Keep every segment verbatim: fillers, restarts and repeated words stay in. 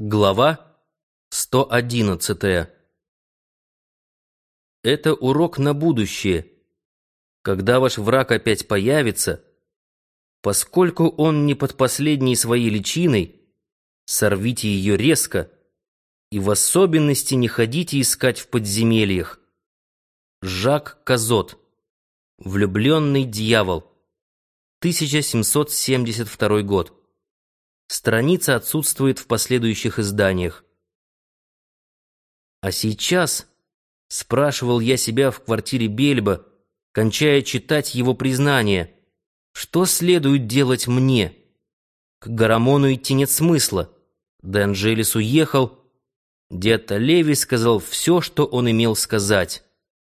Глава сто одиннадцатая. Это урок на будущее. Когда ваш враг опять появится, поскольку он не под последней своей личиной, сорвите ее резко и в особенности не ходите искать в подземельях. Жак Казот. Влюбленный дьявол. тысяча семьсот семьдесят второй год. Страница отсутствует в последующих изданиях. А сейчас, спрашивал я себя в квартире Бельба, кончая читать его признание, что следует делать мне? К Гарамону идти нет смысла. Де Анджелес уехал. Дед Леви сказал все, что он имел сказать.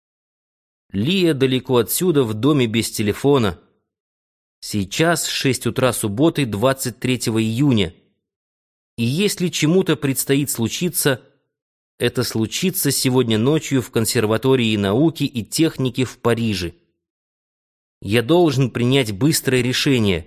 Лия далеко отсюда, в доме без телефона. Сейчас шесть утра субботы, двадцать третьего июня. И если чему-то предстоит случиться, это случится сегодня ночью в консерватории науки и техники в Париже. Я должен принять быстрое решение.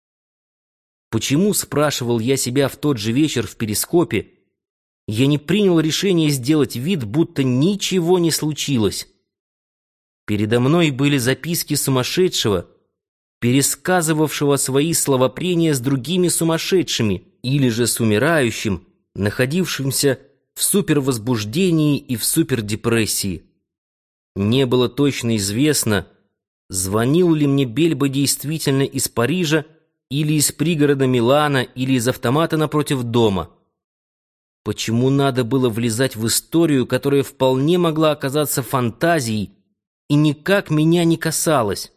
Почему, спрашивал я себя в тот же вечер в перископе, я не принял решение сделать вид, будто ничего не случилось? Передо мной были записки сумасшедшего, пересказывавшего свои словопрения с другими сумасшедшими, или же с умирающим, находившимся в супервозбуждении и в супердепрессии. Не было точно известно, звонил ли мне Бельба действительно из Парижа, или из пригорода Милана, или из автомата напротив дома. Почему надо было влезать в историю, которая вполне могла оказаться фантазией и никак меня не касалась?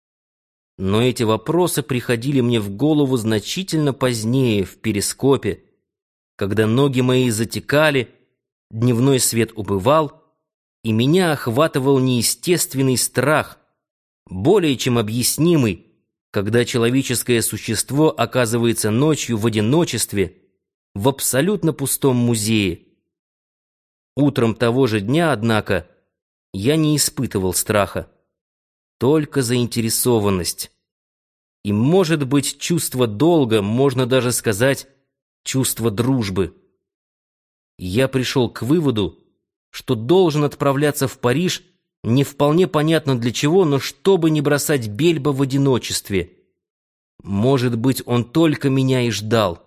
Но эти вопросы приходили мне в голову значительно позднее, в перископе, когда ноги мои затекали, дневной свет убывал, и меня охватывал неестественный страх, более чем объяснимый, когда человеческое существо оказывается ночью в одиночестве в абсолютно пустом музее. Утром того же дня, однако, я не испытывал страха, только заинтересованность. И, может быть, чувство долга, можно даже сказать, чувство дружбы. Я пришел к выводу, что должен отправляться в Париж, не вполне понятно для чего, но чтобы не бросать Бельба в одиночестве. Может быть, он только меня и ждал.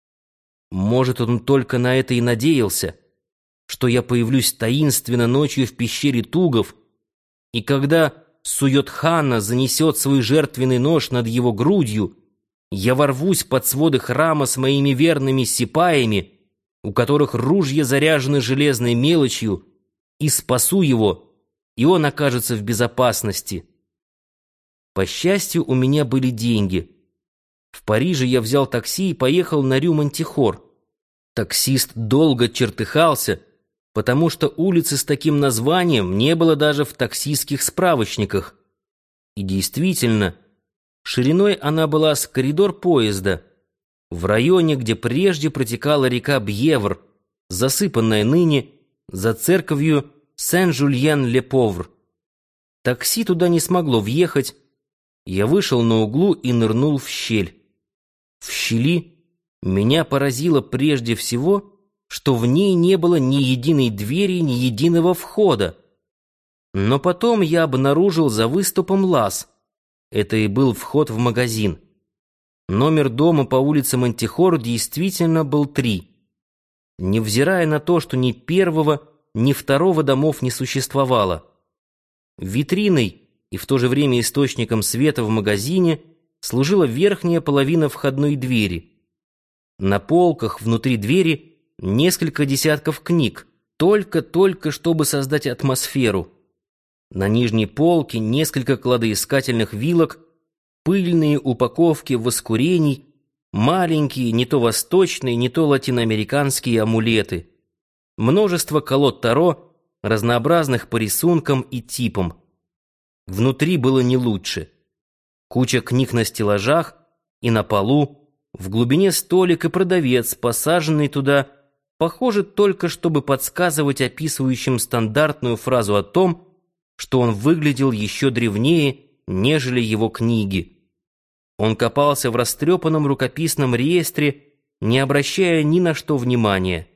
Может, он только на это и надеялся, что я появлюсь таинственно ночью в пещере Тугов, и когда Суйот-Хана занесет свой жертвенный нож над его грудью, я ворвусь под своды храма с моими верными сипаями, у которых ружья заряжены железной мелочью, и спасу его, и он окажется в безопасности. По счастью, у меня были деньги. В Париже я взял такси и поехал на Рю-Монтихор. Таксист долго чертыхался, потому что улицы с таким названием не было даже в таксистских справочниках. И действительно, шириной она была с коридор поезда, в районе, где прежде протекала река Бьевр, засыпанная ныне за церковью Сен-Жульен-Ле-Повр. Такси туда не смогло въехать. Я вышел на углу и нырнул в щель. В щели меня поразило прежде всего, что в ней не было ни единой двери, ни единого входа. Но потом я обнаружил за выступом лаз. Это и был вход в магазин. Номер дома по улице Монтихор действительно был три. Невзирая на то, что ни первого, ни второго домов не существовало. Витриной и в то же время источником света в магазине служила верхняя половина входной двери. На полках внутри двери несколько десятков книг, только-только чтобы создать атмосферу. На нижней полке несколько кладоискательных вилок, пыльные упаковки воскурений, маленькие, не то восточные, не то латиноамериканские амулеты, множество колод таро, разнообразных по рисункам и типам. Внутри было не лучше. Куча книг на стеллажах и на полу, в глубине столик и продавец, посаженный туда, похоже, только чтобы подсказывать описывающим стандартную фразу о том, что он выглядел еще древнее, нежели его книги. Он копался в растрепанном рукописном реестре не обращая ни на что внимания.